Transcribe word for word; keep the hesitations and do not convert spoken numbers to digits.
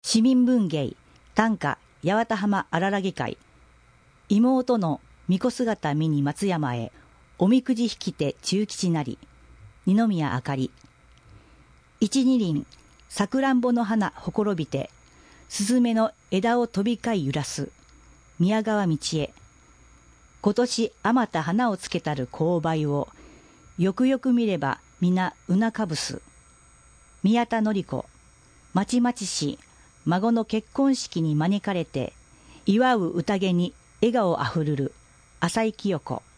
市民文芸短歌八幡浜あららぎ会。妹の巫女姿見に松山へ、おみくじ引きて中吉なり。二宮あかり。一二輪さくらんぼの花ほころびて、すずめの枝を飛び交い揺らす。宮川道恵。今年あまた花をつけたる勾配を、よくよく見れば皆うなかぶす。宮田典子。まちまちし孫の結婚式に招かれて、祝う宴に笑顔あふるる。浅井清子。